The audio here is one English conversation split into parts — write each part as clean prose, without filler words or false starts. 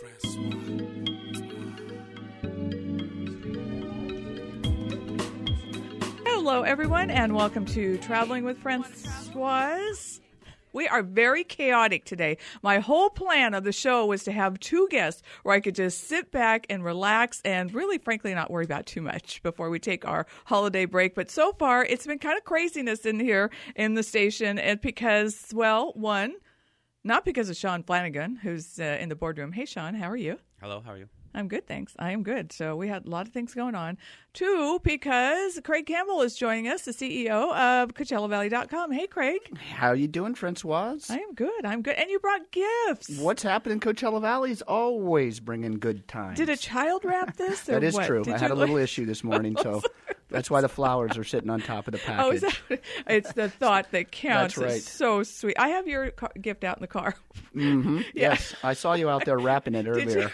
Hello, everyone, and welcome to Traveling with Francoise. We are very chaotic today. My whole plan of the show was to have two guests where I could just sit back and relax and really, frankly, not worry about too much before we take our holiday break. But so far, it's been kind of craziness in here in the station. And because, well, one, not because of Sean Flanagan, who's in the boardroom. Hey, Sean, how are you? Hello, how are you? I'm good, thanks. I am good. So we had a lot of things going on. Two, because Craig Campbell is joining us, the CEO of CoachellaValley.com. Hey, Craig. How you doing, Francoise? I am good. I'm good. And you brought gifts. What's happening? Coachella Valley is always bringing good times. Did a child wrap this? Or that is what? true. I had a little issue this morning, so that's why the flowers are sitting on top of the package. Oh, is that, it's the thought that counts. That's right. It's so sweet. I have your gift out in the car. Mm-hmm. Yeah. Yes, I saw you out there wrapping it earlier.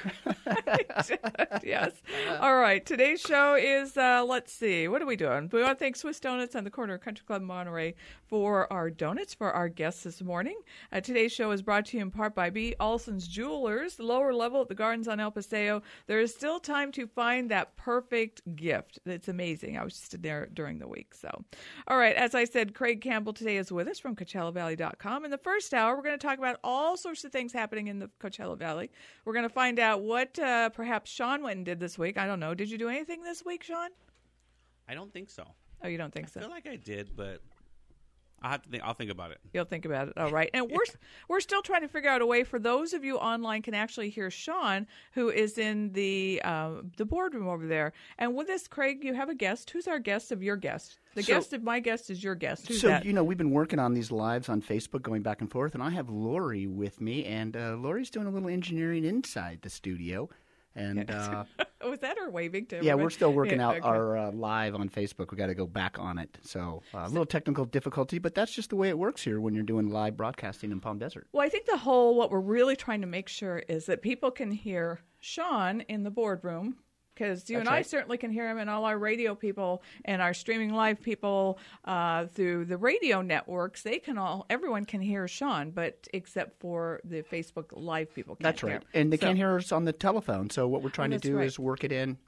Yes. All right. Today's show is, let's see, what are we doing? We want to thank Swiss Donuts on the corner of Country Club Monterey for our donuts for our guests this morning. Today's show is brought to you in part by B. Olson's Jewelers, the lower level at the Gardens on El Paseo. There is still time to find that perfect gift. It's amazing. I was just there during the week. So, all right. As I said, Craig Campbell today is with us from CoachellaValley.com. In the first hour, we're going to talk about all sorts of things happening in the Coachella Valley. We're going to find out what perhaps Sean went and did this week. I don't know. Did you do anything this week, Sean? I don't think so. Oh, you don't think so? I feel like I did, but I'll think about it. You'll think about it. All right. And we're still trying to figure out a way for those of you online can actually hear Sean, who is in the boardroom over there. And with this, Craig, you have a guest. Who's our guest of your guest? The guest of my guest is your guest. Who's that? We've been working on these lives on Facebook, going back and forth, and I have Lori with me, and Lori's doing a little engineering inside the studio. And was that her waving to everybody? Yeah, we're still working out our live on Facebook. We got to go back on it. So a little technical difficulty, but that's just the way it works here when you're doing live broadcasting in Palm Desert. Well, I think what we're really trying to make sure is that people can hear Sean in the boardroom, because you and I certainly can hear him, and all our radio people and our streaming live people through the radio networks, everyone can hear Sean, but except for the Facebook live people can't That's right. hear him. And they can't hear us on the telephone, so what we're trying to do is work it in.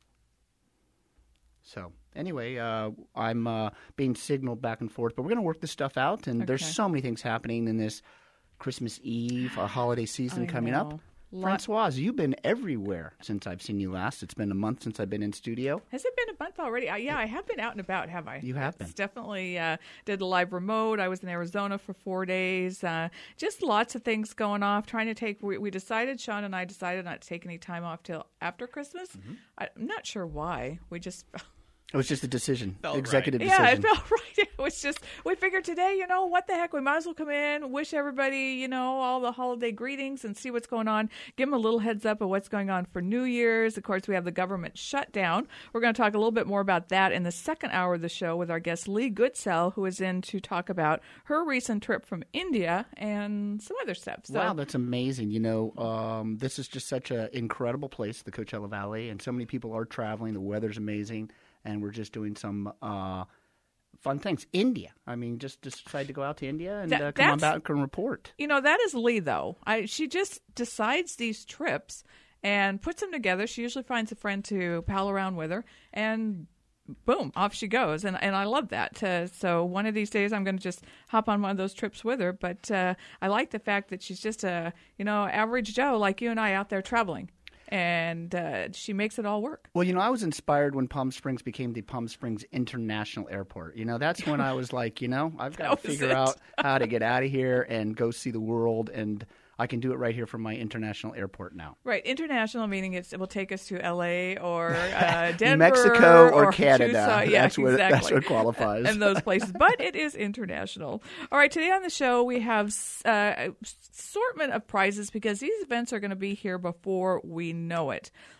So anyway, I'm being signaled back and forth, but we're going to work this stuff out, and there's so many things happening in this Christmas Eve, our holiday season coming up. Francoise, you've been everywhere since I've seen you last. It's been a month since I've been in studio. Has it been a month already? Yeah, I have been out and about, have I? You have been. Definitely did the live remote. I was in Arizona for 4 days. Just lots of things going off. Sean and I decided not to take any time off till after Christmas. Mm-hmm. I'm not sure why. It was just a decision, executive decision. Yeah, it felt right. It was just, we figured today, what the heck, we might as well come in, wish everybody, all the holiday greetings and see what's going on, give them a little heads up of what's going on for New Year's. Of course, we have the government shutdown. We're going to talk a little bit more about that in the second hour of the show with our guest, Lee Goodsell, who is in to talk about her recent trip from India and some other stuff. So, wow, that's amazing. This is just such an incredible place, the Coachella Valley, and so many people are traveling. The weather's amazing. And we're just doing some fun things. India. I mean, just decided to go out to India and come on back and report. That is Lee, though. She just decides these trips and puts them together. She usually finds a friend to pal around with her, and boom, off she goes. And I love that. So one of these days I'm going to just hop on one of those trips with her. But I like the fact that she's just a, average Joe like you and I out there traveling. And she makes it all work. Well, I was inspired when Palm Springs became the Palm Springs International Airport. That's when I was like, I've got to figure out how to get out of here and go see the world. And I can do it right here from my international airport now. Right. International meaning it will take us to L.A. or Denver. Mexico or Canada. Tucson. Yeah, that's what qualifies. And those places. But it is international. All right. Today on the show, we have assortment of prizes because these events are going to be here before we know it.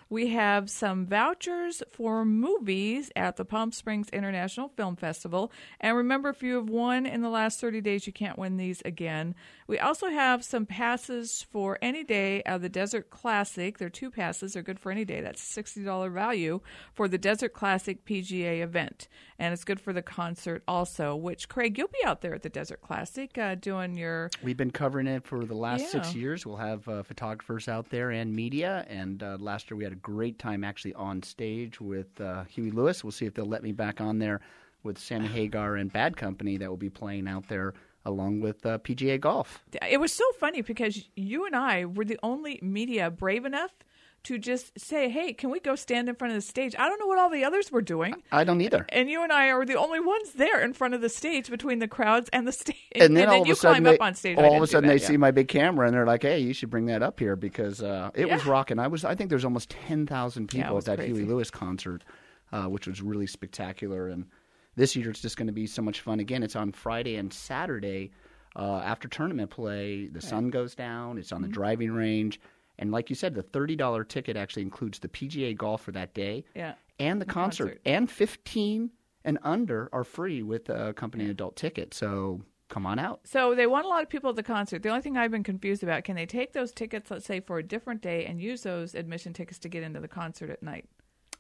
We have some vouchers for movies at the Palm Springs International Film Festival. And remember, if you have won in the last 30 days, you can't win these again. We also have some passes for any day of the Desert Classic. They're 2 passes. They're good for any day. That's a $60 value for the Desert Classic PGA event. And it's good for the concert also, which, Craig, you'll be out there at the Desert Classic doing your... We've been covering it for the last 6 years. We'll have photographers out there and media. And last year we had a great time actually on stage with Huey Lewis. We'll see if they'll let me back on there with Sammy Hagar and Bad Company that will be playing out there along with PGA Golf. It was so funny because you and I were the only media brave enough to just say, hey, can we go stand in front of the stage? I don't know what all the others were doing. I don't either. And you and I are the only ones there in front of the stage between the crowds and the stage. And then all of a sudden, up on stage. All of a sudden they see my big camera and they're like, hey, you should bring that up here because it was rocking. I think there's almost 10,000 people at that crazy. Huey Lewis concert, which was really spectacular. And this year it's just going to be so much fun. Again, it's on Friday and Saturday after tournament play. The sun goes down. It's on the driving range. And like you said, the $30 ticket actually includes the PGA Golf for that day and the concert. And 15 and under are free with a company adult ticket. So come on out. So they want a lot of people at the concert. The only thing I've been confused about, can they take those tickets, let's say, for a different day and use those admission tickets to get into the concert at night?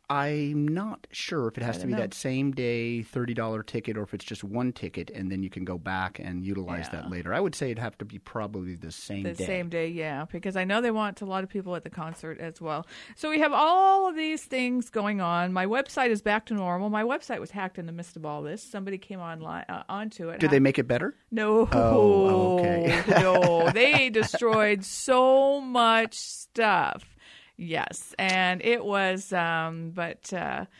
I'm not sure if it has to be that same day $30 ticket or if it's just one ticket and then you can go back and utilize that later. I would say it'd have to be probably the same day. The same day, yeah, because I know they want a lot of people at the concert as well. So we have all of these things going on. My website is back to normal. My website was hacked in the midst of all this. Somebody came online onto it. Did they make it better? No. Oh, okay. No, they destroyed so much stuff. Yes, and it was, but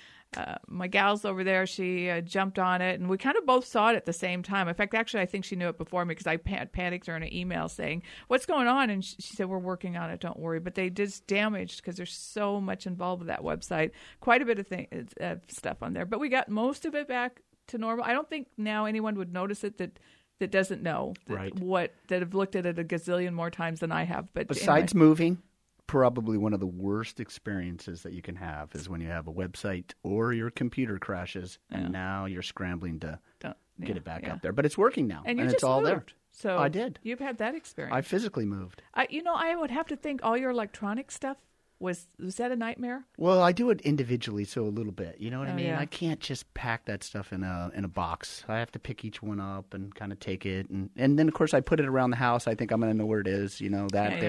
my gal's over there, she jumped on it, and we kind of both saw it at the same time. In fact, actually, I think she knew it before me because I panicked her in an email saying, what's going on? And she said, we're working on it, don't worry. But they just damaged because there's so much involved with that website, quite a bit of stuff on there. But we got most of it back to normal. I don't think now anyone would notice it that doesn't know that have looked at it a gazillion more times than I have. But besides moving, probably one of the worst experiences that you can have is when you have a website or your computer crashes and now you're scrambling to get it back up there. But it's working now, and it's all there. So I did. You've had that experience. I physically moved. I would have to think all your electronic stuff, was that a nightmare? Well, I do it individually, so a little bit. You know what I mean? Yeah. I can't just pack that stuff in a box. I have to pick each one up and kind of take it. And then, of course, I put it around the house. I think I'm going to know where it is. You know, that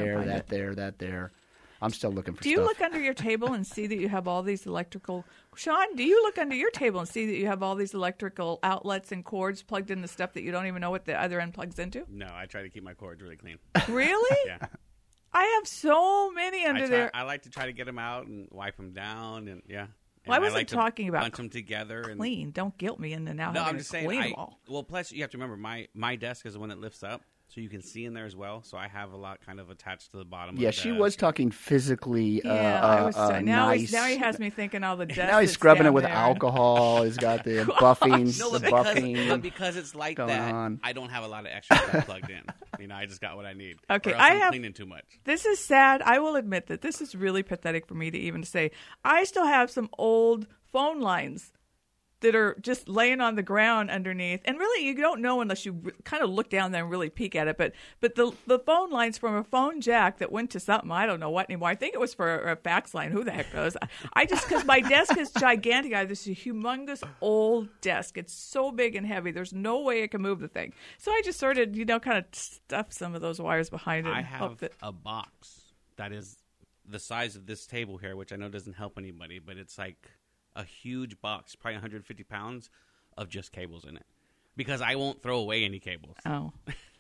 there. I'm still looking for stuff. Do you look under your table and see that you have all these electrical... Sean, do you look under your table and see that you have all these electrical outlets and cords plugged into stuff that you don't even know what the other end plugs into? No, I try to keep my cords really clean. Really? Yeah. I have so many under there. I like to try to get them out and wipe them down, and And well, I wasn't talking about bunch them together. Clean. Don't guilt me into now. No, having I'm just to saying. clean them all. Well, plus you have to remember my desk is the one that lifts up, so you can see in there as well. So I have a lot kind of attached to the bottom. Yeah, of the she was talking physically. Now nice. Now he has me thinking all the desk. Now he's scrubbing it with there. alcohol. He's got the buffing. No, buffing. because it's like going that, on. I don't have a lot of extra stuff plugged in. I just got what I need. Okay, or else I'm cleaning too much. This is sad. I will admit that this is really pathetic for me to even say. I still have some old phone lines that are just laying on the ground underneath. And really, you don't know unless you kind of look down there and really peek at it. But the phone lines from a phone jack that went to something, I don't know what anymore. I think it was for a fax line. Who the heck knows? Because my desk is gigantic. I have this humongous old desk. It's so big and heavy. There's no way I can move the thing. So I just sort of, kind of stuff some of those wires behind it. I have a box that is the size of this table here, which I know doesn't help anybody, but it's like a huge box, probably 150 pounds of just cables in it, because I won't throw away any cables. Oh.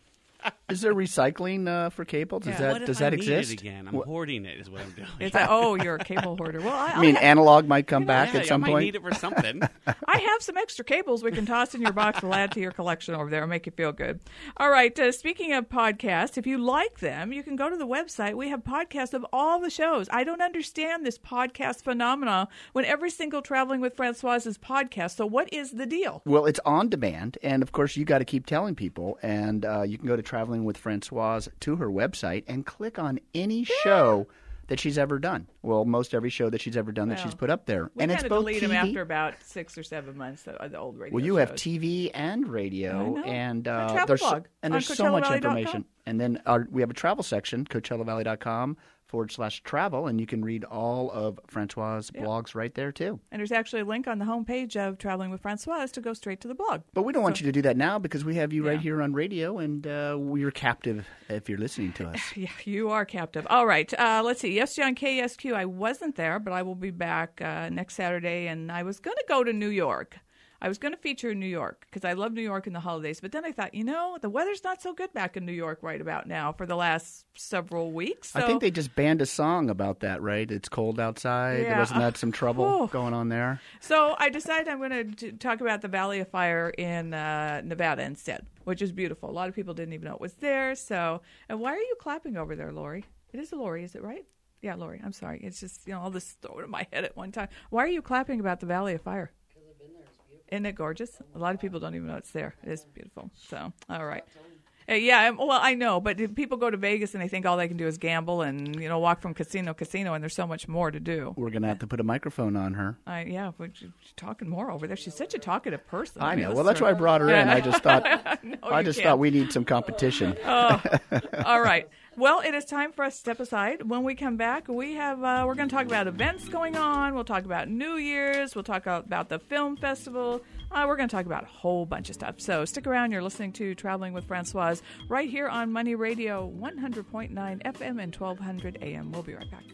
Is there recycling for cable? Does that exist? It again? I'm hoarding it is what I'm doing. It's you're a cable hoarder. Well, I mean, analog might come back at some I point. might need it for something. I have some extra cables we can toss in your box. We'll add to your collection over there and make you feel good. All right. Speaking of podcasts, if you like them, you can go to the website. We have podcasts of all the shows. I don't understand this podcast phenomena when every single Traveling with Francoise is podcast. So what is the deal? Well, it's on demand. And, of course, you got to keep telling people. And you can go to Traveling with Francoise to her website and click on any show that she's ever done. Well, most every show that she's ever done that she's put up there. We and kind it's of both delete TV. them after about 6 or 7 months, the old radio Well, you shows. have TV and radio, and travel blog there's on so much CoachellaValley.com. information. And then we have a travel section, CoachellaValley.com/travel, and you can read all of Francois' blogs right there, too. And there's actually a link on the homepage of Traveling with Francois to go straight to the blog. But we don't want you to do that now because we have you right here on radio, and we're captive if you're listening to us. Yeah, you are captive. All right. Let's see. Yesterday on KSQ, I wasn't there, but I will be back next Saturday, and I was going to go to New York. I was going to feature New York because I love New York in the holidays. But then I thought, the weather's not so good back in New York right about now for the last several weeks. So. I think they just banned a song about that, right? It's cold outside. Yeah. Wasn't that some trouble going on there? So I decided I'm going to talk about the Valley of Fire in Nevada instead, which is beautiful. A lot of people didn't even know it was there. So, and why are you clapping over there, Lori? It is a Lori, is it right? Yeah, Lori. I'm sorry. It's just, all this thrown in my head at one time. Why are you clapping about the Valley of Fire? Isn't it gorgeous? A lot of people don't even know it's there. It is beautiful. So, all right. Yeah, well, I know, but if people go to Vegas and they think all they can do is gamble and, walk from casino to casino, and there's so much more to do. We're going to have to put a microphone on her. Yeah, but she's talking more over there. She's such a talkative person. I know. Well, that's why I brought her in. I just thought thought we need some competition. All right. Well, it is time for us to step aside. When we come back, we're going to talk about events going on. We'll talk about New Year's. We'll talk about the film festival. We're going to talk about a whole bunch of stuff. So stick around. You're listening to Traveling with Francois right here on Money Radio, 100.9 FM and 1200 AM. We'll be right back.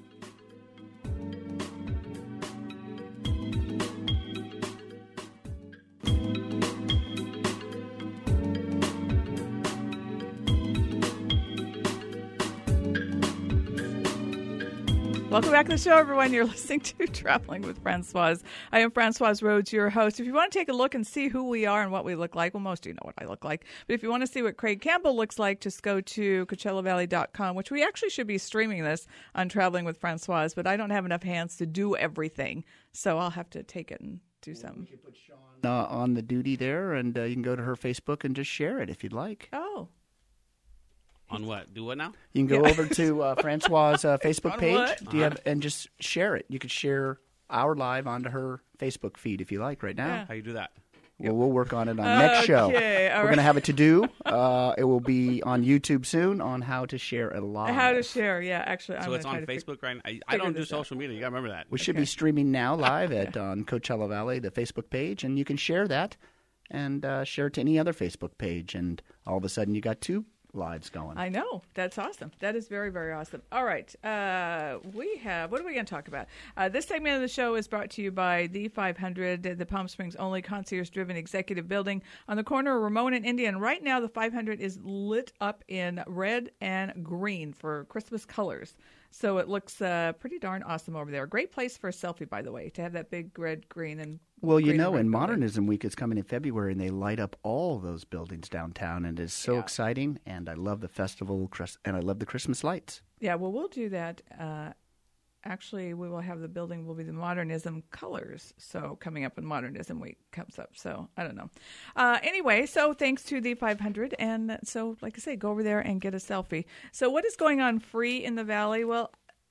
Welcome back to the show, everyone. You're listening to Traveling with Francois. I am Francois Rhodes, your host. If you want to take a look and see who we are and what we look like, well, most of you know what I look like. But if you want to see what Craig Campbell looks like, just go to CoachellaValley.com, which we actually should be streaming this on Traveling with Francois, but I don't have enough hands to do everything, so I'll have to take it and do something. We can put Sean on the duty there, and you can go to her Facebook and just share it if you'd like. Oh. On what? Do what now? You can go over to Francois' Facebook page. What? Do you have and just share it? You could share our live onto her Facebook feed if you like right now. Yeah. How you do that? Well, we'll work on it on next show. Okay, all We're right. going to have a to-do. It will be on YouTube soon on how to share it live. How to share, yeah. Actually, I'm So it's gonna on try to Facebook right now. I don't do this out. social media. You got to remember that. We should be streaming now live on Coachella Valley, the Facebook page, and you can share that and share it to any other Facebook page. And all of a sudden, you got two lives going. I know. That's awesome. That is very, very awesome. All right. What are we going to talk about? This segment of the show is brought to you by the 500, the Palm Springs only concierge-driven executive building on the corner of Ramon and Indian. Right now, the 500 is lit up in red and green for Christmas colors. So it looks pretty darn awesome over there. Great place for a selfie, by the way, to have that big red, green, and well, green and red in building. Modernism Week is coming in February, and they light up all those buildings downtown, and it's so exciting. And I love the festival, and I love the Christmas lights. Yeah, well, we'll do that. Actually, we will have the building will be the Modernism colors. So coming up when Modernism Week comes up. So I don't know. Anyway, so thanks to the 500. And so, like I say, go over there and get a selfie. So what is going on free in the Valley? Well,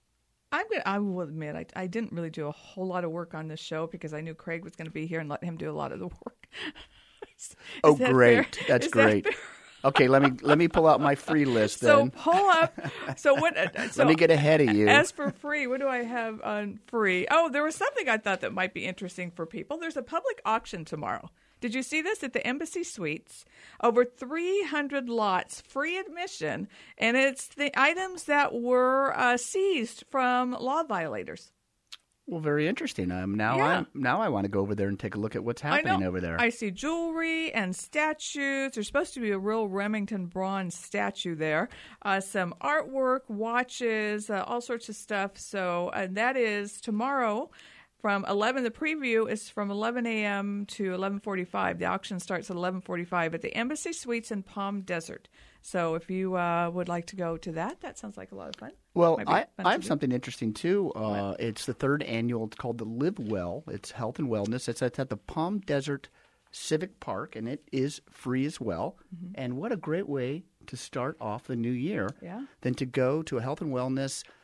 I will admit, I didn't really do a whole lot of work on this show because I knew Craig was going to be here and let him do a lot of the work. Is that Great. fair? That's Is that great. fair? Okay, let me pull out my free list So then. pull up. So what? So Let me get ahead of you. As for free, what do I have on free? Oh, there was something I thought that might be interesting for people. There's a public auction tomorrow. Did you see this at the Embassy Suites? Over 300 lots, free admission, and it's the items that were seized from law violators. Well, very interesting. Now I want to go over there and take a look at what's happening over there. I see jewelry and statues. There's supposed to be a real Remington bronze statue there. Some artwork, watches, all sorts of stuff. So that is tomorrow from 11. The preview is from 11 a.m. to 11:45. The auction starts at 11:45 at the Embassy Suites in Palm Desert. So if you would like to go to that sounds like a lot of fun. Well, Might be I fun to have do. something interesting, too. It's the third annual. It's called the Live Well. It's health and wellness. It's at the Palm Desert Civic Park, and it is free as well. And what a great way to start off the new year than to go to a health and wellness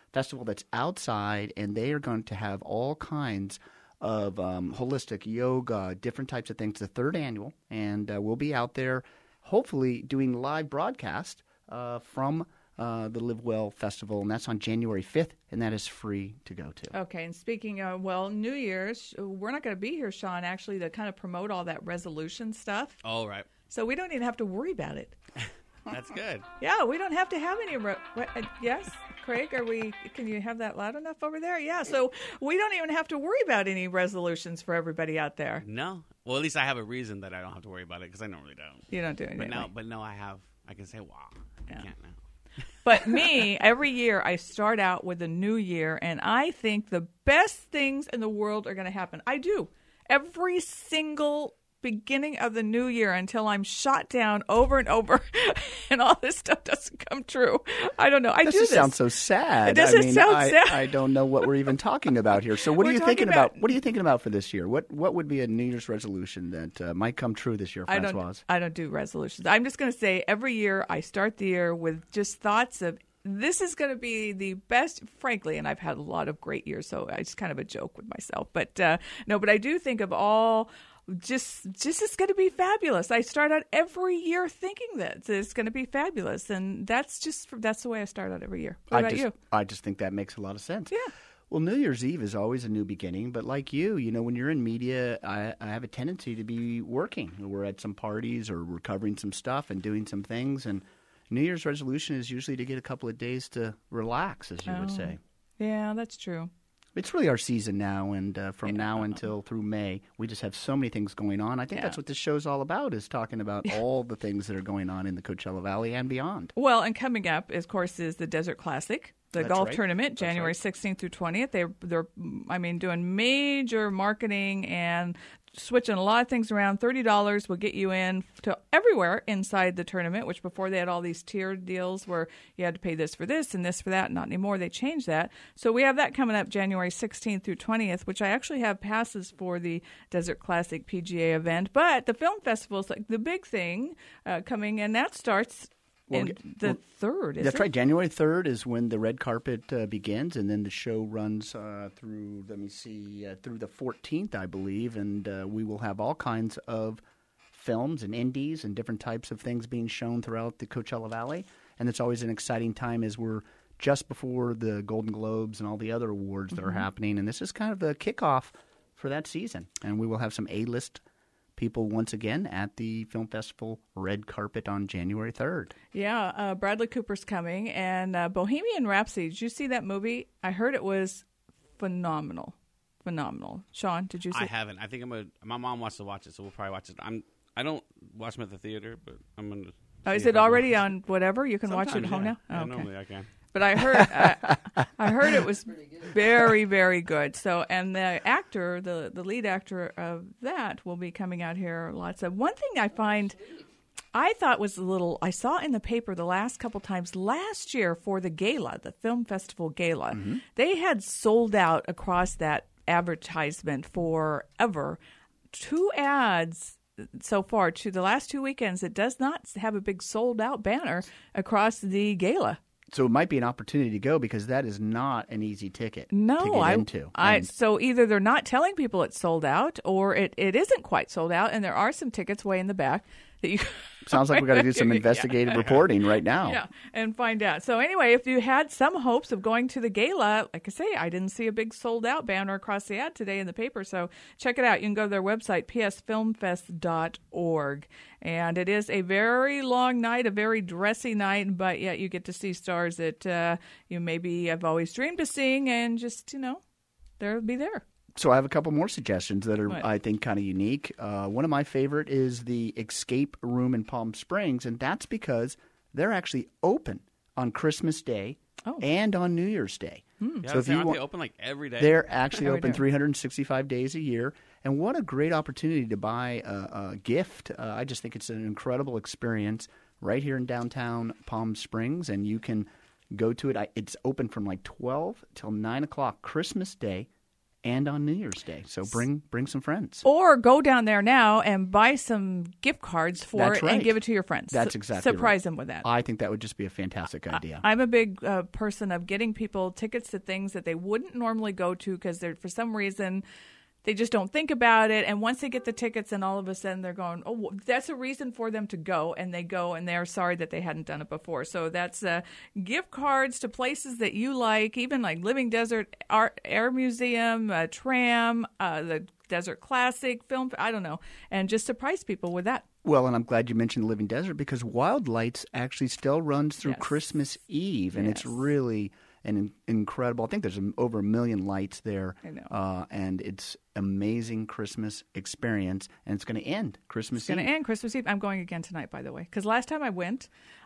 festival that's outside, and they are going to have all kinds of holistic yoga, different types of things. The third annual, and we'll be out there hopefully doing live broadcast from the Live Well Festival, and that's on January 5th, and that is free to go to. Okay, and speaking of, New Year's, we're not going to be here, Sean, actually, to kind of promote all that resolution stuff. Oh, right. So we don't even have to worry about it. That's good. Yeah, we don't have to have any. Yes, Craig, can you have that loud enough over there? Yeah, so we don't even have to worry about any resolutions for everybody out there. No. Well, at least I have a reason that I don't have to worry about it, because I normally don't. You don't do anything. But now I have. I can say, wow, I can't now. But me, every year I start out with a new year, and I think the best things in the world are going to happen. I do. Every single beginning of the new year until I'm shot down over and over and all this stuff doesn't come true. I don't know. I do this. This sounds so sad. It doesn't sound sad. I don't know what we're even talking about here. So what are you thinking about? What are you thinking about for this year? What would be a New Year's resolution that might come true this year, Francoise? I don't do resolutions. I'm just going to say every year I start the year with just thoughts of this is going to be the best, frankly, and I've had a lot of great years, so it's kind of a joke with myself. But no, but I do think of all just it's going to be fabulous. I start out every year thinking that it's going to be fabulous, and that's the way I start out every year. What about you? I just think that makes a lot of sense. Yeah. Well, New Year's Eve is always a new beginning, but like you know, when you're in media, I have a tendency to be working. We're at some parties or we're covering some stuff and doing some things, and New Year's resolution is usually to get a couple of days to relax, as you would say. Yeah, that's true. It's really our season now, and from now until through May, we just have so many things going on. I think that's what this show's all about, is talking about all the things that are going on in the Coachella Valley and beyond. Well, and coming up, of course, is the Desert Classic, the golf tournament, January 16th through 20th. They're doing major marketing and switching a lot of things around. $30 will get you in to everywhere inside the tournament, which before they had all these tiered deals where you had to pay this for this and this for that. Not anymore. They changed that. So we have that coming up January 16th through 20th, which I actually have passes for the Desert Classic PGA event. But the film festival is like the big thing coming, and that starts the 3rd, is That's right. January 3rd is when the red carpet begins, and then the show runs through, through the 14th, I believe, and we will have all kinds of films and indies and different types of things being shown throughout the Coachella Valley, and it's always an exciting time as we're just before the Golden Globes and all the other awards that are happening, and this is kind of the kickoff for that season, and we will have some A-list people once again at the Film Festival red carpet on January 3rd. Yeah, Bradley Cooper's coming, and Bohemian Rhapsody. Did you see that movie? I heard it was phenomenal. Sean, did you see it? I haven't. I think my mom wants to watch it, so we'll probably watch it. I don't watch them at the theater, but I'm going to. Oh, is it already on whatever? You can watch it at home now? Yeah, normally I can. But I heard it was very, very good. So, and the actor, the lead actor of that, will be coming out here lots of. One thing I thought was I saw in the paper the last couple times last year for the gala, the film festival gala, they had sold out across that advertisement forever. 2 ads so far to the last 2 weekends. It does not have a big sold out banner across the gala. So it might be an opportunity to go, because that is not an easy ticket to get into. So either they're not telling people it's sold out, or it isn't quite sold out, and there are some tickets way in the back that you. Sounds like we've got to do some investigative reporting right now. Yeah, and find out. So anyway, if you had some hopes of going to the gala, like I say, I didn't see a big sold out banner across the ad today in the paper. So check it out. You can go to their website, psfilmfest.org. And it is a very long night, a very dressy night, but yet you get to see stars that you maybe have always dreamed of seeing, and just, they'll be there. So I have a couple more suggestions that are, I think, kind of unique. One of my favorite is the Escape Room in Palm Springs, and that's because they're actually open on Christmas Day and on New Year's Day. Yeah, so if aren't they open like every day? They're actually open 365 days a year. And what a great opportunity to buy a gift. I just think it's an incredible experience right here in downtown Palm Springs, and you can go to it. It's open from like 12 till 9 o'clock Christmas Day and on New Year's Day. So bring some friends. Or go down there now and buy some gift cards for it and give it to your friends. That's exactly Surprise them with that. I think that would just be a fantastic idea. I'm a big person of getting people tickets to things that they wouldn't normally go to because they're, for some reason, they just don't think about it. And once they get the tickets, and all of a sudden they're going, oh, that's a reason for them to go. And they go, and they're sorry that they hadn't done it before. So that's gift cards to places that you like, even like Living Desert Air Museum, Tram, the Desert Classic Film, I don't know. And just surprise people with that. Well, and I'm glad you mentioned Living Desert because Wild Lights actually still runs through Christmas Eve. And it's really an incredible. I think there's over 1 million lights there. I know. And it's amazing Christmas experience, and it's going to end Christmas Eve. It's going to end Christmas Eve. I'm going again tonight, by the way, because last time I went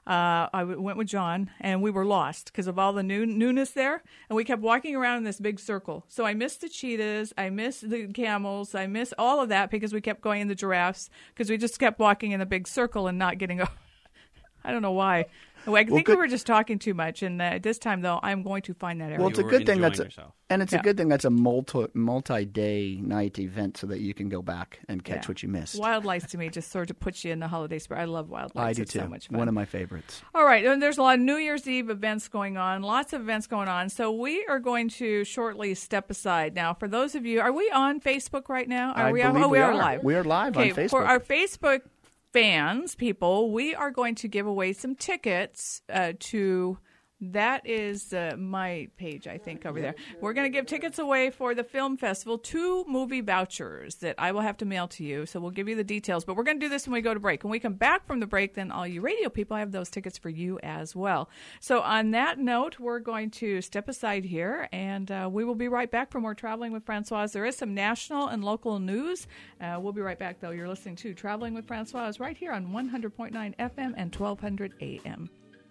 with John, and we were lost because of all the newness there, and we kept walking around in this big circle. So I missed the cheetahs, I missed the camels, I missed all of that because we kept going in the giraffes because we just kept walking in a big circle and not getting I don't know why. I think we were just talking too much, and this time though, I'm going to find that area. Well, it's a good thing that's a good thing that's a multi-day night event, so that you can go back and catch what you missed. Wild Lights to me just sort of puts you in the holiday spirit. I love Wild Lights. I do it's too. So much fun. One of my favorites. All right, and there's a lot of New Year's Eve events going on. Lots of events going on. So we are going to shortly step aside now. For those of you, are we on Facebook right now? I believe we are live. We are live on Facebook. For our Facebook fans, people, we are going to give away some tickets to, that is my page, I think, over there. We're going to give tickets away for the film festival, 2 movie vouchers that I will have to mail to you. So we'll give you the details. But we're going to do this when we go to break. When we come back from the break, then all you radio people, I have those tickets for you as well. So on that note, we're going to step aside here, and we will be right back for more Traveling with Francoise. There is some national and local news. We'll be right back, though. You're listening to Traveling with Francoise right here on 100.9 FM and 1200 AM.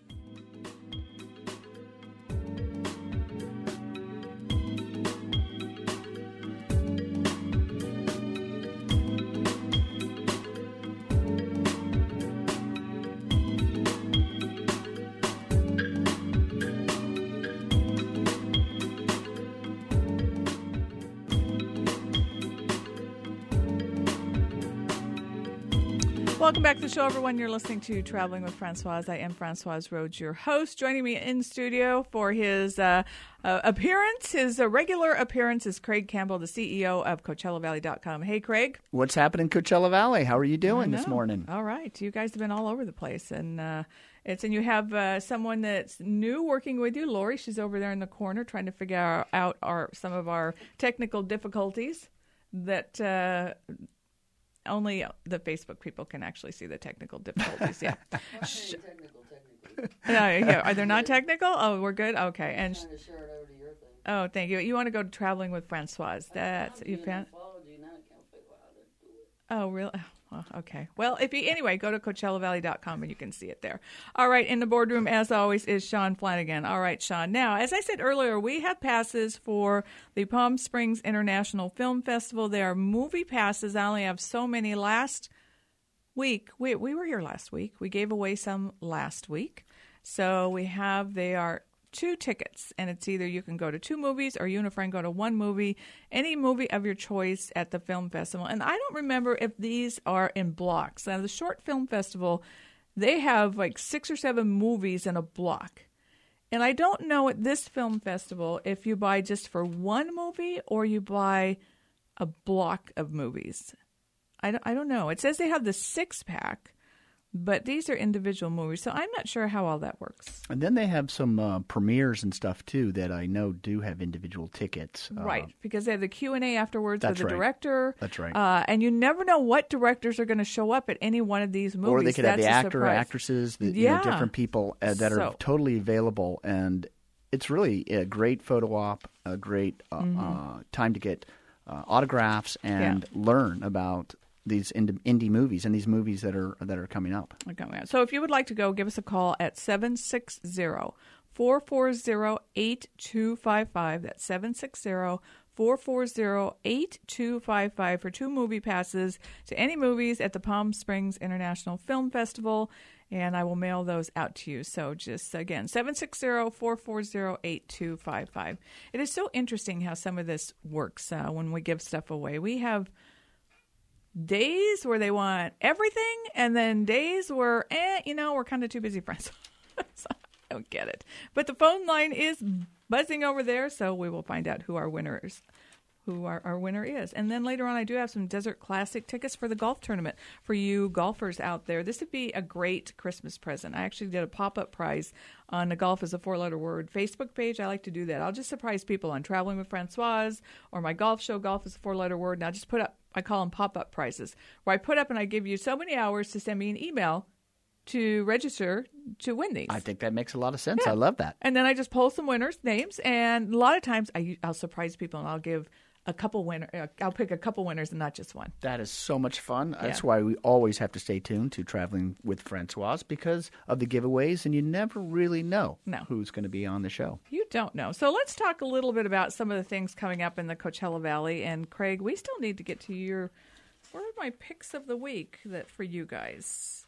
Welcome back to the show, everyone. You're listening to Traveling with Francoise. I am Francoise Rhodes, your host. Joining me in studio for his appearance, his regular appearance, is Craig Campbell, the CEO of CoachellaValley.com. Hey, Craig. What's happening in Coachella Valley? How are you doing this morning? All right. You guys have been all over the place. And and you have someone that's new working with you, Lori. She's over there in the corner trying to figure out some of our technical difficulties that... only the Facebook people can actually see the technical difficulties. Yeah. Are they not technical? Oh, we're good. Okay. And trying to share it over to your thing. Oh, thank you. You want to go to Traveling with Francoise? That's you found. Oh, really? Oh, okay. Well, anyway, go to CoachellaValley.com and you can see it there. All right. In the boardroom, as always, is Sean Flanagan. All right, Sean. Now, as I said earlier, we have passes for the Palm Springs International Film Festival. They are movie passes. I only have so many. Last week, we were here last week. We gave away some last week. So they are 2 tickets, and it's either you can go to 2 movies or you and a friend go to 1 movie, any movie of your choice at the film festival. And I don't remember if these are in blocks. Now, the Short Film Festival, they have like 6 or 7 movies in a block. And I don't know at this film festival if you buy just for 1 movie or you buy a block of movies. I don't know. It says they have the 6-pack. But these are individual movies, so I'm not sure how all that works. And then they have some premieres and stuff, too, that I know do have individual tickets. Right, because they have the Q&A afterwards with the director. That's right. And you never know what directors are going to show up at any one of these movies. Or they could have the actor or actresses, different people that are totally available. And it's really a great photo op, a great time to get autographs and learn about these indie movies and these movies that are coming up. So if you would like to go, give us a call at 760-440-8255. That's 760-440-8255 for 2 movie passes to any movies at the Palm Springs International Film Festival. and I will mail those out to you. So just, again, 760-440-8255. It is so interesting how some of this works when we give stuff away. We have days where they want everything, and then days where, we're kind of too busy friends. So I don't get it. But the phone line is buzzing over there, so we will find out who our winner is. And then later on, I do have some Desert Classic tickets for the golf tournament for you golfers out there. This would be a great Christmas present. I actually did a pop-up prize on the Golf is a 4-Letter Word Facebook page. I like to do that. I'll just surprise people on Traveling with Francoise or my golf show, Golf is a 4-Letter Word, and I'll just put up, I call them pop-up prizes, where I put up and I give you so many hours to send me an email to register to win these. I think that makes a lot of sense. Yeah. I love that. And then I just pull some winners' names, and a lot of times I'll surprise people, and I'll give a couple I'll pick a couple winners and not just one. That is so much fun. That's why we always have to stay tuned to Traveling with Francoise, because of the giveaways, and you never really know who's going to be on the show. You don't know. So let's talk a little bit about some of the things coming up in the Coachella Valley. And Craig, we still need to get to where are my picks of the week for you guys?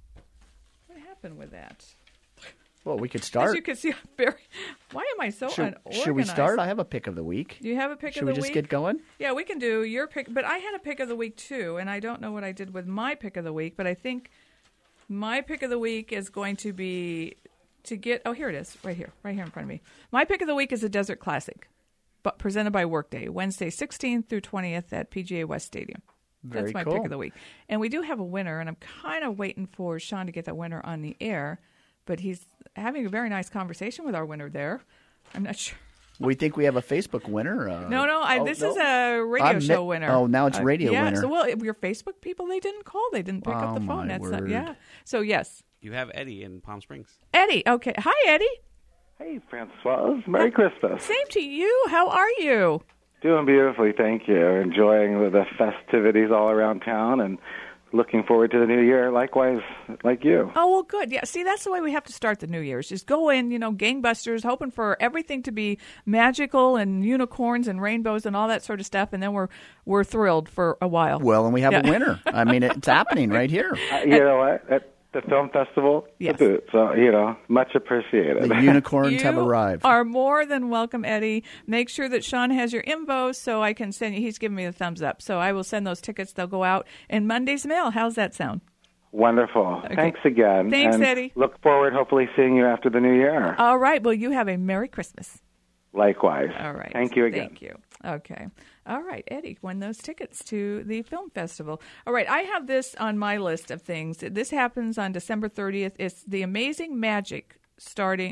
What happened with that? Well, we could start. As you can see, why am I so unorganized? Should we start? I have a pick of the week. Do you have a pick of the week? Should we just get going? Yeah, we can do your pick. But I had a pick of the week, too, and I don't know what I did with my pick of the week, but I think my pick of the week is going to be to get – oh, here it is, right here in front of me. My pick of the week is a Desert Classic, but presented by Workday, Wednesday 16th through 20th at PGA West Stadium. That's my pick of the week. And we do have a winner, and I'm kind of waiting for Sean to get that winner on the air. But he's having a very nice conversation with our winner there. I'm not sure. We think we have a Facebook winner. This is a radio show winner. Oh, now it's radio winner. So, your Facebook people, they didn't call. They didn't pick up the phone. That's word. Yeah. So, yes. You have Eddie in Palm Springs. Eddie, okay. Hi, Eddie. Hey, Francoise. Merry Christmas. Same to you. How are you? Doing beautifully, thank you. Enjoying the festivities all around town and looking forward to the new year, likewise, like you. Oh, well, good. Yeah, see, that's the way we have to start the New Year's. Just go in, gangbusters, hoping for everything to be magical and unicorns and rainbows and all that sort of stuff, and then we're thrilled for a while. Well, and we have a winner. I mean, it's happening right here. You know what? At the film festival, yes. The boot. So, much appreciated. The unicorns have arrived. You are more than welcome, Eddie. Make sure that Sean has your info so I can send you. He's giving me the thumbs up. So I will send those tickets. They'll go out in Monday's mail. How's that sound? Wonderful. Okay. Thanks again. Thanks, and Eddie. Look forward, hopefully, seeing you after the new year. All right. Well, you have a Merry Christmas. Likewise. All right. Thank you again. Thank you. Okay. All right, Eddie won those tickets to the film festival. All right, I have this on my list of things. This happens on December 30th. It's the Amazing Magic starring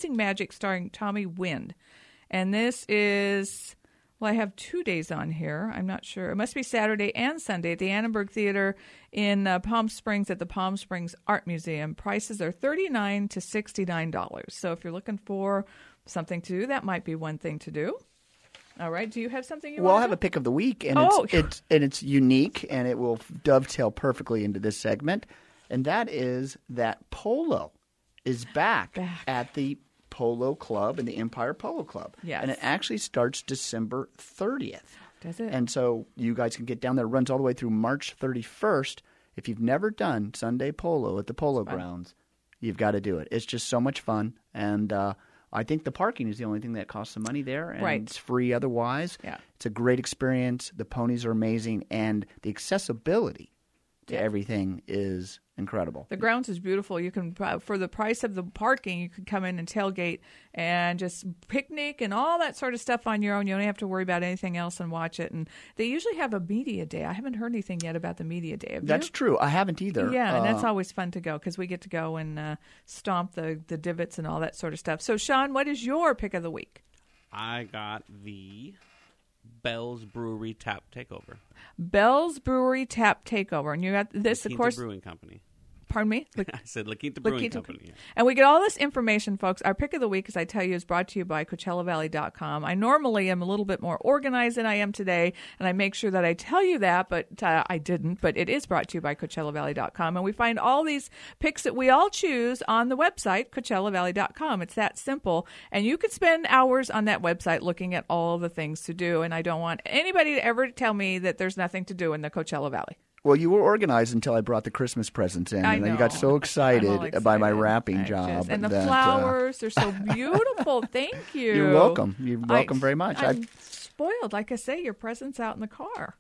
Tommy Wind. And this is, I have 2 days on here. I'm not sure. It must be Saturday and Sunday at the Annenberg Theater in Palm Springs at the Palm Springs Art Museum. Prices are $39 to $69. So if you're looking for something to do, that might be one thing to do. All right. Do you have something you want to do? Well, I have a pick of the week, and it's unique, and it will dovetail perfectly into this segment, and that is that polo is back. At the Polo Club and the Empire Polo Club. Yes. And it actually starts December 30th. Does it? And so you guys can get down there. It runs all the way through March 31st. If you've never done Sunday Polo at the Polo Grounds, you've got to do it. It's just so much fun, and I think the parking is the only thing that costs some money there, and it's free otherwise. Yeah. It's a great experience. The ponies are amazing, and the accessibility to everything is incredible. The grounds is beautiful. You can, for the price of the parking, you can come in and tailgate and just picnic and all that sort of stuff on your own. You don't have to worry about anything else and watch it. And they usually have a media day. I haven't heard anything yet about the media day. Have That's you? true. I haven't either. Yeah, and that's always fun to go because we get to go and stomp the divots and all that sort of stuff. So, Sean, what is your pick of the week? I got the Bell's Brewery Tap Takeover. Bell's Brewery Tap Takeover. And you got this, La of course. Brewing Company. Pardon me? I said La Quinta Brewing Company. Yeah. And we get all this information, folks. Our pick of the week, as I tell you, is brought to you by CoachellaValley.com. I normally am a little bit more organized than I am today, and I make sure that I tell you that, but I didn't. But it is brought to you by CoachellaValley.com. And we find all these picks that we all choose on the website, CoachellaValley.com. It's that simple. And you could spend hours on that website looking at all the things to do. And I don't want anybody to ever tell me that there's nothing to do in the Coachella Valley. Well, you were organized until I brought the Christmas presents in, and then you got so excited by my wrapping job. And the flowers, they're so beautiful. Thank you. You're welcome. You're welcome very much. I'm spoiled. Like I say, your present's out in the car.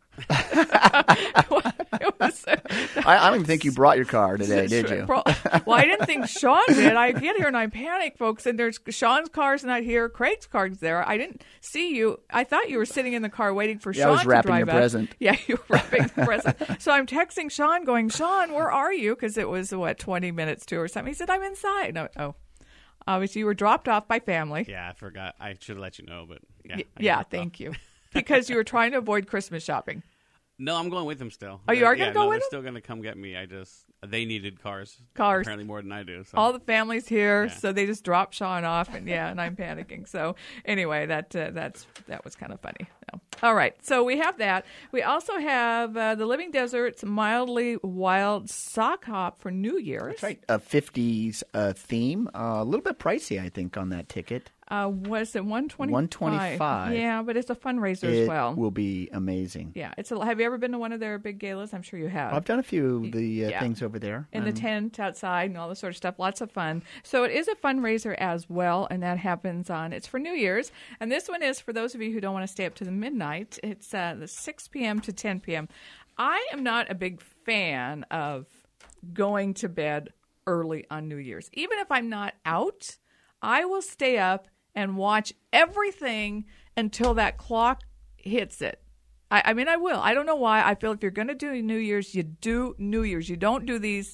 I don't even think you brought your car today, did you? Well, I didn't think Sean did. I get here and I panic, folks, and there's Sean's car's not here. Craig's car's there. I didn't see you. I thought you were sitting in the car waiting for Sean to drive I was wrapping your up. present. Yeah, you were wrapping the present. So I'm texting Sean going, Sean, where are you? Because it was, 20 minutes to or something. He said, I'm inside. No, obviously you were dropped off by family. Yeah, I forgot. I should have let you know, but yeah. Thank you. Because you were trying to avoid Christmas shopping. No, I'm going with them still. Oh, you are going to go with them? They're still going to come get me. They needed cars. Apparently more than I do. So. All the family's here, so they just dropped Sean off, and I'm panicking. So anyway, that was kind of funny. No. All right, so we have that. We also have the Living Desert's Mildly Wild Sock Hop for New Year's. That's right, a 50s theme. A little bit pricey, I think, on that ticket. Was it $125? $125. Yeah, but it's a fundraiser as well. It will be amazing. Yeah, have you ever been to one of their big galas? I'm sure you have. I've done a few of the things over there. In the tent outside and all this sort of stuff. Lots of fun. So it is a fundraiser as well, and that happens it's for New Year's. And this one is for those of you who don't want to stay up to the midnight. It's the 6 p.m. to 10 p.m. I am not a big fan of going to bed early on New Year's. Even if I'm not out, I will stay up and watch everything until that clock hits it. I mean, I will. I don't know why. I feel if you're going to do New Year's, you do New Year's. You don't do these,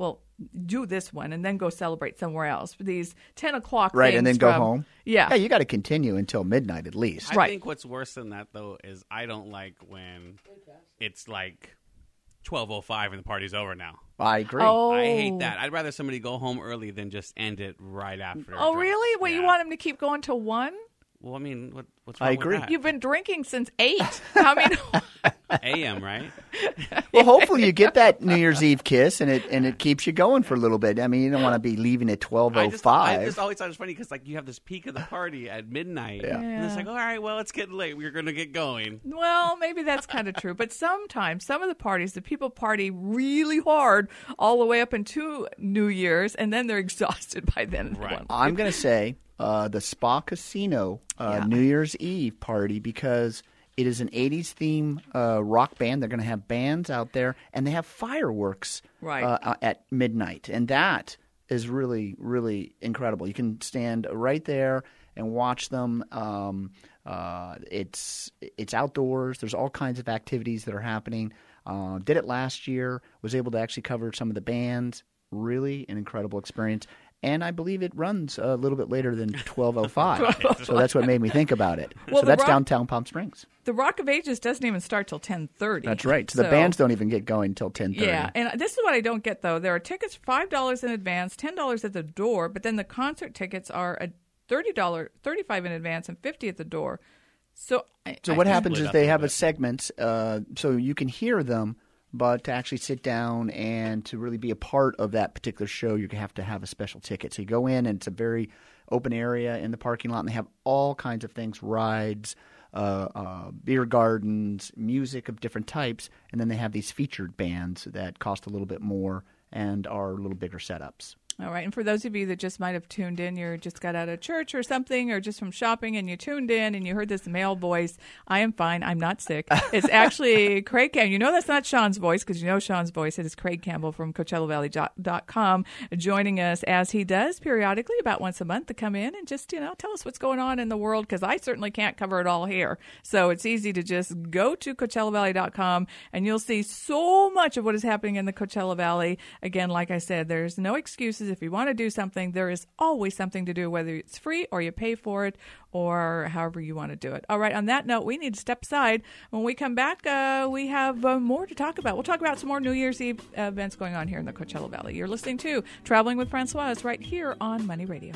do this one and then go celebrate somewhere else. These 10 o'clock right, things and then go home. Yeah. Yeah, you got to continue until midnight at least. I think what's worse than that, though, is I don't like when it's like 12:05 and the party's over now. I agree. Oh. I hate that. I'd rather somebody go home early than just end it right after. Oh, really? Well, you want them to keep going till 1? Well, I mean, what's wrong I agree. with that? You've been drinking since 8. I mean, AM, right? Well, hopefully you get that New Year's Eve kiss, and it keeps you going for a little bit. I mean, you don't want to be leaving at 12:05. I just always thought it was funny because you have this peak of the party at midnight, and it's like, all right, well, it's getting late. We're going to get going. Well, maybe that's kind of true. But sometimes, some of the parties, the people party really hard all the way up into New Year's, and then they're exhausted by then. Right. I'm going to say the Spa Casino New Year's Eve party, because it is an 80s theme rock band. They're going to have bands out there, and they have fireworks at midnight. And that is really, really incredible. You can stand right there and watch them. It's outdoors. There's all kinds of activities that are happening. Did it last year. Was able to actually cover some of the bands. Really an incredible experience. And I believe it runs a little bit later than 12:05. So that's what made me think about it. Well, so that's downtown Palm Springs. The Rock of Ages doesn't even start till 10:30. That's right. So the bands don't even get going until 10:30. Yeah, and this is what I don't get, though. There are tickets $5 in advance, $10 at the door, but then the concert tickets are a $35 in advance, and $50 at the door. So what happens is they have a segment so you can hear them, but to actually sit down and to really be a part of that particular show, you have to have a special ticket. So you go in, and it's a very open area in the parking lot, and they have all kinds of things, rides, beer gardens, music of different types, and then they have these featured bands that cost a little bit more and are a little bigger setups. All right. And for those of you that just might have tuned in, you just got out of church or something, or just from shopping, and you tuned in and you heard this male voice, I am fine. I'm not sick. It's actually Craig Campbell. You know that's not Sean's voice, because you know Sean's voice. It is Craig Campbell from CoachellaValley.com joining us, as he does periodically about once a month, to come in and just, tell us what's going on in the world, because I certainly can't cover it all here. So it's easy to just go to CoachellaValley.com, and you'll see so much of what is happening in the Coachella Valley. Again, like I said, there's no excuses. If you want to do something, there is always something to do, whether it's free or you pay for it, or however you want to do it. All right, on that note, we need to step aside. When we come back, we have more to talk about. We'll talk about some more New Year's Eve events going on here in the Coachella Valley. You're listening to Traveling with Francoise right here on Money Radio.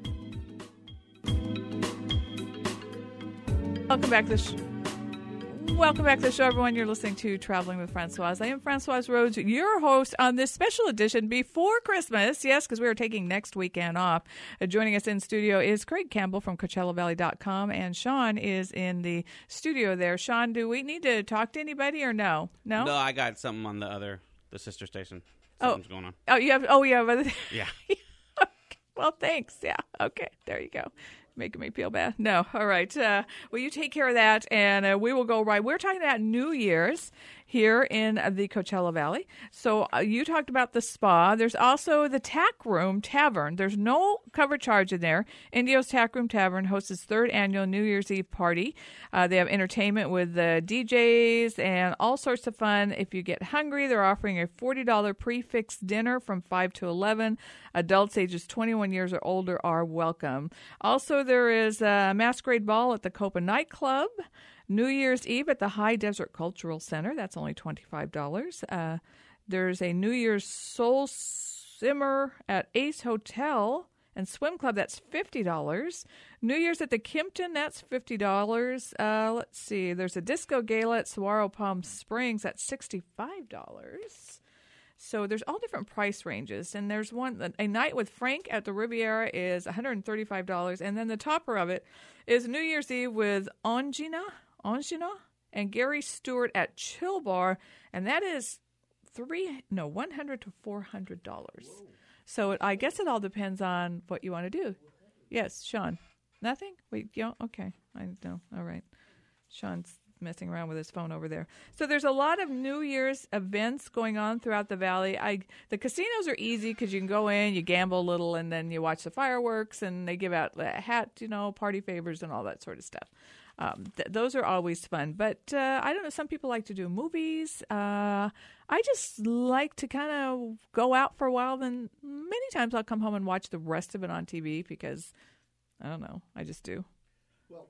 Welcome back to the Welcome back to the show, everyone. You're listening to Traveling with Francoise. I am Francoise Rhodes, your host on this special edition before Christmas. Yes, because we are taking next weekend off. Joining us in studio is Craig Campbell from CoachellaValley.com, and Sean is in the studio there. Sean, do we need to talk to anybody or no? No? No, I got something on the sister station. Something's going on. Oh, you have other... Yeah. Okay. Well, thanks. Yeah. Okay. There you go. Making me feel bad. No. All right. Well, you take care of that, and we will go right. We're talking about New Year's here in the Coachella Valley. So you talked about the spa. There's also the Tack Room Tavern. There's no cover charge in there. Indio's Tack Room Tavern hosts its third annual New Year's Eve party. They have entertainment with DJs and all sorts of fun. If you get hungry, they're offering a $40 prefix dinner from 5 to 11. Adults ages 21 years or older are welcome. Also, there is a masquerade ball at the Copa Nightclub. New Year's Eve at the High Desert Cultural Center. That's only $25. There's a New Year's Soul Simmer at Ace Hotel and Swim Club. That's $50. New Year's at the Kimpton. That's $50. Let's see. There's a Disco Gala at Saguaro Palm Springs. That's $65. So there's all different price ranges. And there's one, a night with Frank at the Riviera is $135. And then the topper of it is New Year's Eve with Angina and Gary Stewart at Chill Bar. And that is $100 to $400. Whoa. So I guess it all depends on what you want to do. Yes, Sean. Nothing? Wait, okay. I know. All right. Sean's messing around with his phone over there. So there's a lot of New Year's events going on throughout the valley. The casinos are easy because you can go in, you gamble a little, and then you watch the fireworks, and they give out hat, party favors and all that sort of stuff. Those are always fun. But I don't know, some people like to do movies. I just like to kind of go out for a while. Then many times I'll come home and watch the rest of it on TV because, I don't know, I just do. Well,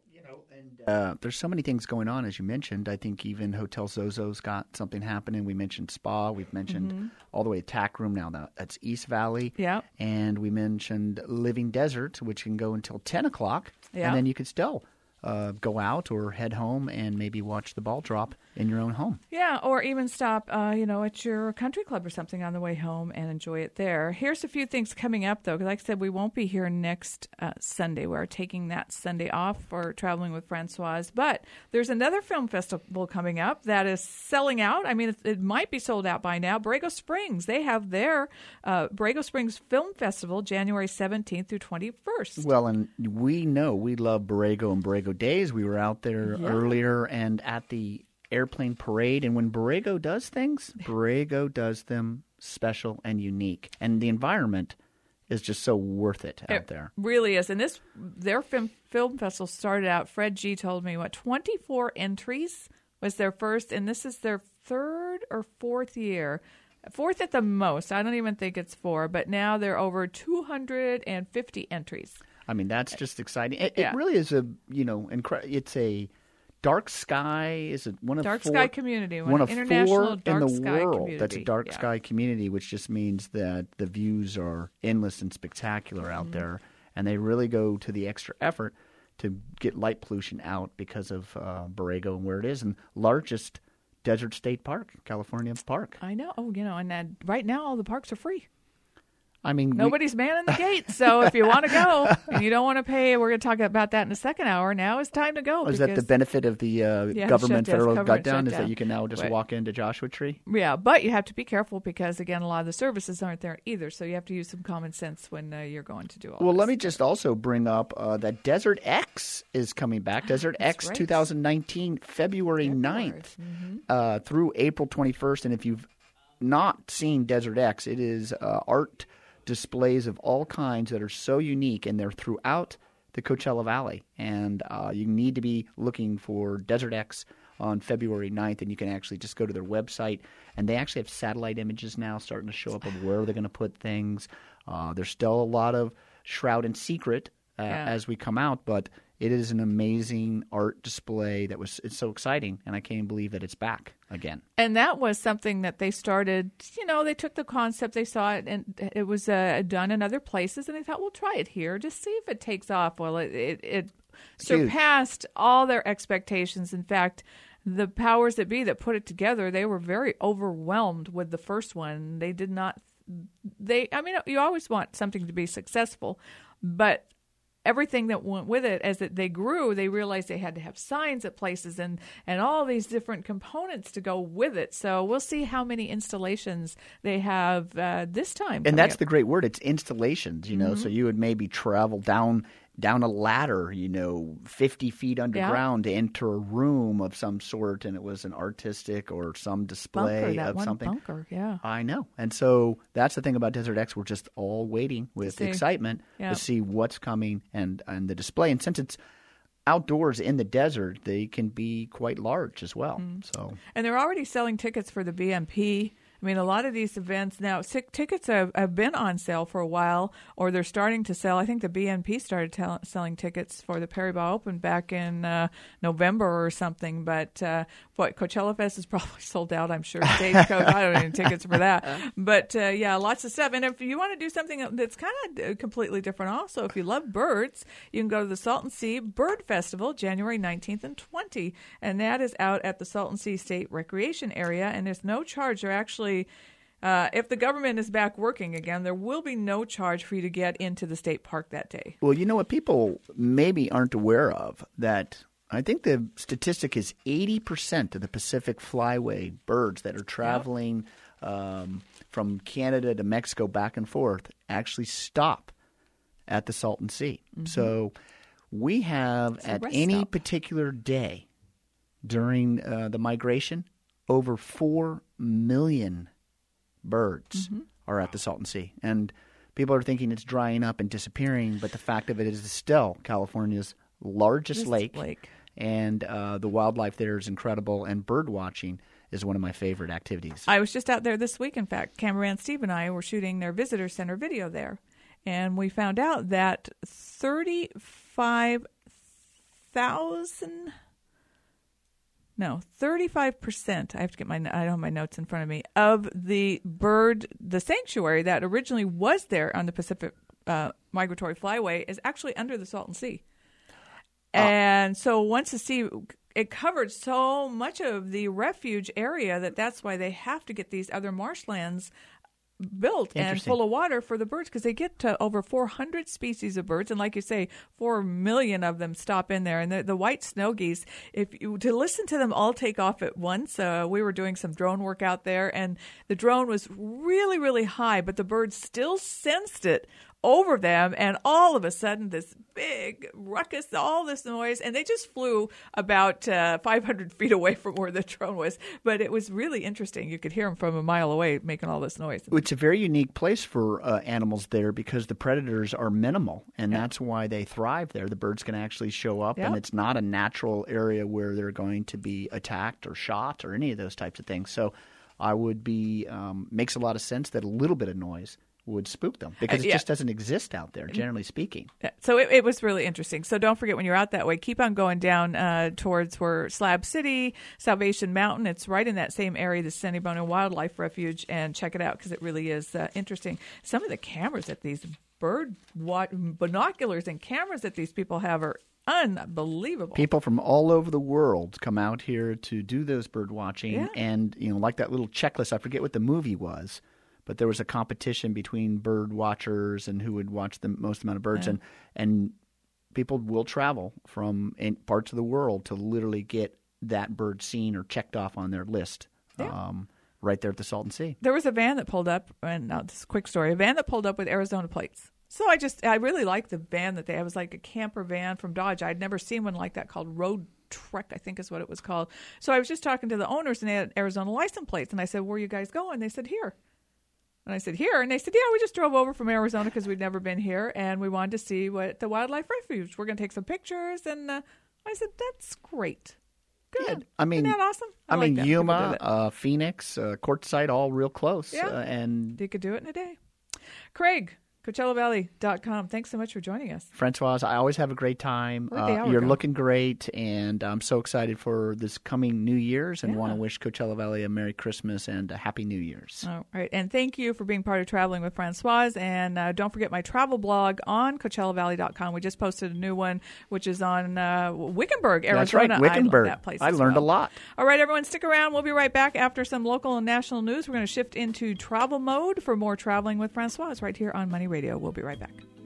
and there's so many things going on, as you mentioned. I think even Hotel Zozo's got something happening. We mentioned Spa. We've mentioned all the way to Tack Room now. That's East Valley. Yeah. And we mentioned Living Desert, which can go until 10 o'clock. Yeah. And then you could still go out or head home and maybe watch the ball drop in your own home. Yeah, or even stop, at your country club or something on the way home and enjoy it there. Here's a few things coming up, though, because like I said, we won't be here next Sunday. We're taking that Sunday off for Traveling with Francoise. But there's another film festival coming up that is selling out. I mean, it might be sold out by now. Borrego Springs. They have their Borrego Springs Film Festival January 17th through 21st. Well, and we know we love Borrego and Borrego Days. We were out there earlier and at the airplane parade, and when Borrego does things, Borrego does them special and unique, and the environment is just so worth it out there. Really is. And their film festival started out, Fred G told me, 24 entries was their first, and this is their third or fourth year. Fourth at the most. I don't even think it's 4, but now they're over 250 entries. I mean, that's just exciting. It really is it's a Dark Sky is one of Dark four, Sky Community, one of international four Dark in the Sky world. Community. That's a Dark Sky Community, which just means that the views are endless and spectacular out there, and they really go to the extra effort to get light pollution out because of Borrego and where it is, and largest desert state park, California Park. I know. Oh, and right now all the parks are free. I mean, nobody's manning the gates, so if you want to go and you don't want to pay, we're going to talk about that in the second hour. Now is time to go. Is that the benefit of the federal shutdown? Is that you can now just walk into Joshua Tree? Yeah, but you have to be careful because, again, a lot of the services aren't there either, so you have to use some common sense when you're going to do all this. Well, let me just also bring up that Desert X is coming back. Desert X 2019, February 9th through April 21st. And if you've not seen Desert X, it is art displays of all kinds that are so unique, and they're throughout the Coachella Valley. And you need to be looking for Desert X on February 9th, and you can actually just go to their website. And they actually have satellite images now starting to show up of where they're going to put things. There's still a lot of shroud and secret as we come out, but it is an amazing art display it's so exciting, and I can't even believe that it's back again. And that was something that they started, they took the concept, they saw it, and it was done in other places, and they thought, we'll try it here, just see if it takes off. Well, it surpassed all their expectations. In fact, the powers that be that put it together, they were very overwhelmed with the first one. They did not. You always want something to be successful, but everything that went with it, as they grew, they realized they had to have signs at places and all these different components to go with it. So we'll see how many installations they have this time. And that's the great word. It's installations, So you would maybe travel down a ladder, 50 feet underground to enter a room of some sort, and it was an artistic or some display of something. Bunker, yeah. I know. And so that's the thing about Desert X. We're just all waiting with excitement to see what's coming and the display. And since it's outdoors in the desert, they can be quite large as well. So, and they're already selling tickets for the BMP. I mean, a lot of these events now, tickets have been on sale for a while, or they're starting to sell. I think the BNP started selling tickets for the Perry-Bau Open back in November or something. But Coachella Fest is probably sold out, I'm sure. Stagecoach, I don't need tickets for that. But lots of stuff. And if you want to do something that's kind of completely different also, if you love birds, you can go to the Salton Sea Bird Festival, January 19th and 20th. And that is out at the Salton Sea State Recreation Area. And there's no charge. They're actually if the government is back working again, there will be no charge for you to get into the state park that day. Well, you know what people maybe aren't aware of, that I think the statistic is 80% of the Pacific Flyway birds that are traveling from Canada to Mexico back and forth actually stop at the Salton Sea. So we have at any particular day during the migration, over 4 million birds are at the Salton Sea. And people are thinking it's drying up and disappearing, but the fact of it is it's still California's largest lake. And the wildlife there is incredible, and bird watching is one of my favorite activities. I was just out there this week, in fact. Cameraman Steve and I were shooting their visitor center video there, and we found out that 35%, I have to get I don't have my notes in front of me, of the sanctuary that originally was there on the Pacific Migratory Flyway is actually under the Salton Sea. And so once the sea, it covered so much of the refuge area that's why they have to get these other marshlands built and full of water for the birds, because they get to over 400 species of birds, and like you say, 4 million of them stop in there. And the white snow geese, to listen to them all take off at once, we were doing some drone work out there, and the drone was really, really high, but the birds still sensed it over them, and all of a sudden this big ruckus, all this noise, and they just flew about 500 feet away from where the drone was. But it was really interesting. You could hear them from a mile away making all this noise. It's a very unique place for animals there, because the predators are minimal, and that's why they thrive there. The birds can actually show up, and it's not a natural area where they're going to be attacked or shot or any of those types of things. So I would makes a lot of sense that a little bit of noise would spook them, because it just doesn't exist out there, generally speaking. So it was really interesting. So don't forget, when you're out that way, keep on going down towards where Slab City, Salvation Mountain, it's right in that same area, the Sanibona Wildlife Refuge, and check it out, because it really is interesting. Some of the cameras that these binoculars and cameras that these people have are unbelievable. People from all over the world come out here to do those bird watching, and like that little checklist, I forget what the movie was, but there was a competition between bird watchers and who would watch the most amount of birds. And people will travel from parts of the world to literally get that bird seen or checked off on their list right there at the Salton Sea. There was a van that pulled up, and now this is a quick story, a van that pulled up with Arizona plates. So I really liked the van that they had. It was like a camper van from Dodge. I'd never seen one like that, called Road Trek, I think is what it was called. So I was just talking to the owners, and they had Arizona license plates. And I said, where are you guys going? They said, here. And I said, here? And they said, yeah, we just drove over from Arizona because we'd never been here, and we wanted to see what the wildlife refuge. We're going to take some pictures. And I said, that's great. Good. I mean, isn't that awesome? I mean, Yuma, Phoenix, Quartzsite, all real close. Yeah. And you could do it in a day. Craig, CoachellaValley.com. Thanks so much for joining us. Francoise, I always have a great time. You're looking great, and I'm so excited for this coming New Year's and want to wish Coachella Valley a Merry Christmas and a Happy New Year's. All right. And thank you for being part of Traveling with Francoise. And don't forget my travel blog on CoachellaValley.com. We just posted a new one, which is on Wickenburg, Arizona. That's right, Wickenburg. I love that place I learned a lot. All right, everyone, stick around. We'll be right back after some local and national news. We're going to shift into travel mode for more Traveling with Francoise right here on Money Radio. We'll be right back.